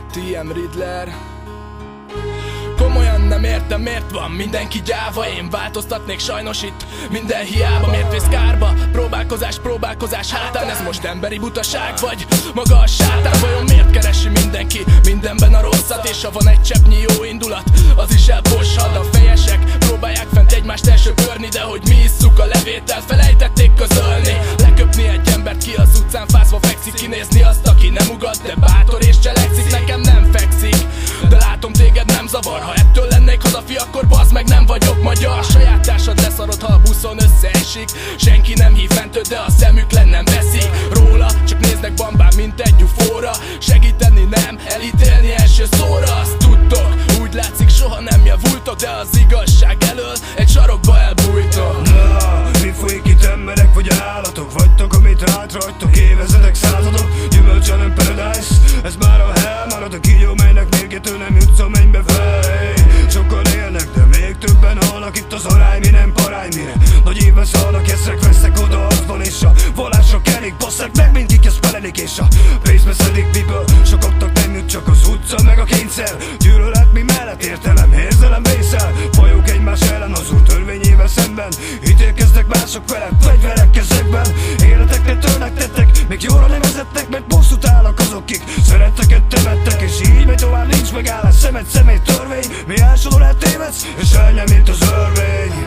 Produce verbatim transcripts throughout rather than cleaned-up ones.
té em Riddler. Komolyan nem értem, miért van mindenki gyáva. Én változtatnék, sajnos itt minden hiába. Miért vész kárba? Próbálkozás, próbálkozás hátán. Ez most emberi butaság, vagy maga a sátán? Vajon miért keresi mindenki mindenben a rosszat? És ha van egy cseppnyi jó indulat, az is elboshad. A fejesek próbálják fent egymást elsöpörni, de hogy mi isszuk a levételt, felejtették közölni. Leköpni egy embert, ki az utcán fázva fekszik, kinézni azt, aki nem ugat, de bátor és cselekszik. Nekem nem fekszik, de látom téged nem zavar. Ha ettől lennék hazafi, akkor bazd meg nem vagyok magyar. Saját társad leszarod, ha a buszon összeesik. Senki nem hív mentőt, de a szemük le nem veszik róla. Csak néznek bambán, mint egy ufóra. Segíteni nem, elítélni első szóra. Azt tudtok, úgy látszik soha nem javultok, de az igazság elől egy sarokba elbújtok. Na, mi folyik itt, emberek vagy állatok? Vagytok, amit hátrahagytok, évezredek, századok. Gyümölcse nem paradise, ez már a hell. Marad a kígyó, melynek mérgető nem jutsz a mennybe fel. Sokan élnek, de még többen halnak. Itt az arány, mi nem parány, mire nagy évben szalnak, eszek veszek oda azban. És a volásra kelik, basszák meg mindkik ezt felelik. És a pénzbe szedik, miből sokaknak nem jut, csak az utca meg a kényszer. Gyűlölet mi mellett, értelem, érzelem vészel. Fajok egymás ellen, az úr törvényével szemben. Ítélkeznek mások felett, fegyverek kezekben. Életekre törnek tettek, még jóra nevezettek, mert bosszút állnak azok, kik szeretteket temettek. És így megy tovább, nincs megállás, szemed személy törvény. Mi ásoló eltévedsz, és elnyem, mint az örvény.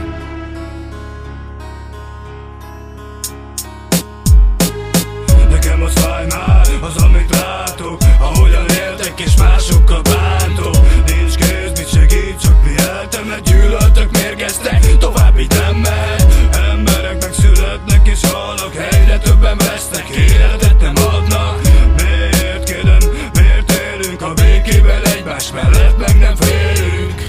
Nekem az fáj már, az amit látok, ahogyan éltek és másokkal bántok. Nincs kéz, mit segít, csak mi eltemet. Gyűlöltök, mérgeztek, tovább így nem mehet. Emberek megszületnek és halnak, egyre többen vesznek, életet nem adnak. Miért kérdem, miért élünk a békében egymás mellett, meg nem félünk?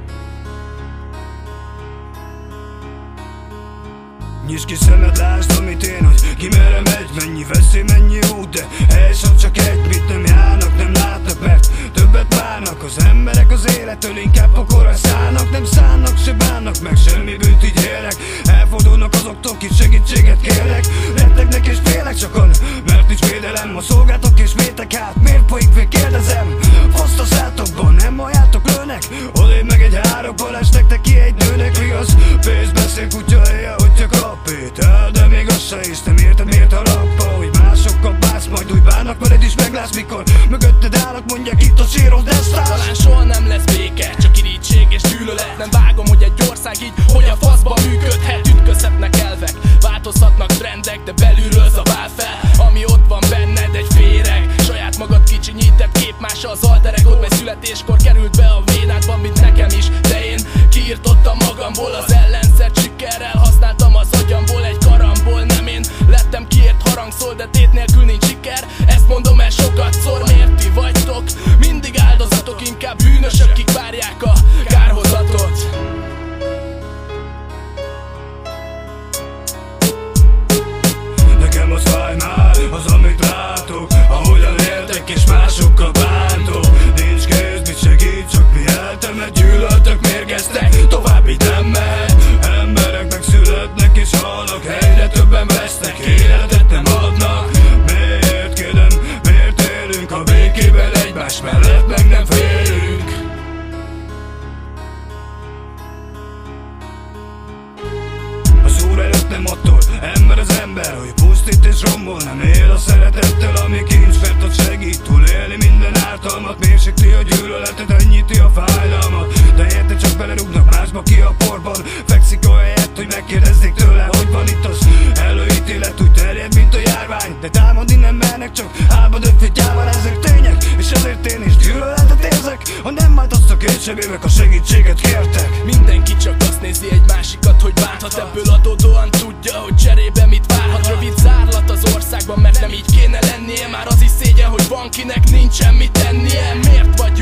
Nyisd ki szemed, lásd, amit én, hogy ki merre megy. Mennyi veszély, mennyi út, de elsad csak egy. Mit nem járnak, nem látnak, mert többet várnak. Az emberek az élettől inkább pokolra szállnak. Nem szánnak, se bánnak, meg semmi bűnt így élnek. Elfordulnak azoktól, kik segítséget kérnek. Rettegnek és félnek csakon, mert nincs védelem. Ha szolgáltok és vétek át, miért folyik vék, kérdezem. Faszt a szátokban, nem halljátok, lőnek. Odébb meg egy hárokból estek, te ki egy nőnek. Igaz, pénz beszél, kutya helye, hogyha kapét el, de még azt se hisz, nem érted, miért haragpa, hogy másokkal bánsz, majd úgy bánnak veled is, meglátsz, mikor mögötted állnak, mondják itt a sírod, de ezt állsz. Talán soha nem lesz béke, csak irítség és gyűlölet. Nem vágom, hogy egy ország így, hogy a faszba működhet. Ütközhetnek elvek, változhatnak trendek, de belülről zabál fel, ami ott van benned, egy féreg. Saját magad kicsinyített kép, más az alteregod, mely születéskor került be a vénádban, mint nekem is. De én kiirtottam magamból az ellenzert, sikerrel használtam az agyamból, egy karamból. Nem én lettem kiért harangszól, de tét nélkül nincs siker. Ezt mondom el sokat szor, miért ti vagytok mindig áldozatok, inkább bűnösök, kik várják a kárhozatot. Nekem az fáj már, az amit látok, ahogyan éltek és másokkal bántok. Nincs kéz, mit segít, csak mi eltemet. Gyűlöltök, mérgeztek, tovább így nem mehet. Emberek megszületnek és halnak, egyre többen vesznek, életet nem adnak. Miért kérdem, miért élünk a békében egymás mellett, meg nem félünk? Az úr előtt nem attól, ember az ember, hogy pusztít és rombol. Nem él a szeretettel, ami kincs, mert ott segít túlélni minden ártalmat. Mérsékli a gyűlöletet, ennyíti a fájdalmat. De érte csak belerúgnak másba ki a porban. Fekszik olyan helyett, hogy megkérdezzék tőle, hogy van itt az előítélet. Úgy terjed, mint a járvány, de támadni nem mernek, csak álba döntfitjában. Ezek tények, és ezért én is gyűlöletet érzek. Ha nem változtak, én sem évek, a segítséget kértek. Mindenki csak azt nézi egy másikat, hogy bánthat. Ebből adódóan tudja, hogy cserébe mit várhat. Rövid zárlat az országban, mert nem így kéne lennie. Már az is szégyen, hogy van kinek nincs semmi tennie. Miért vagy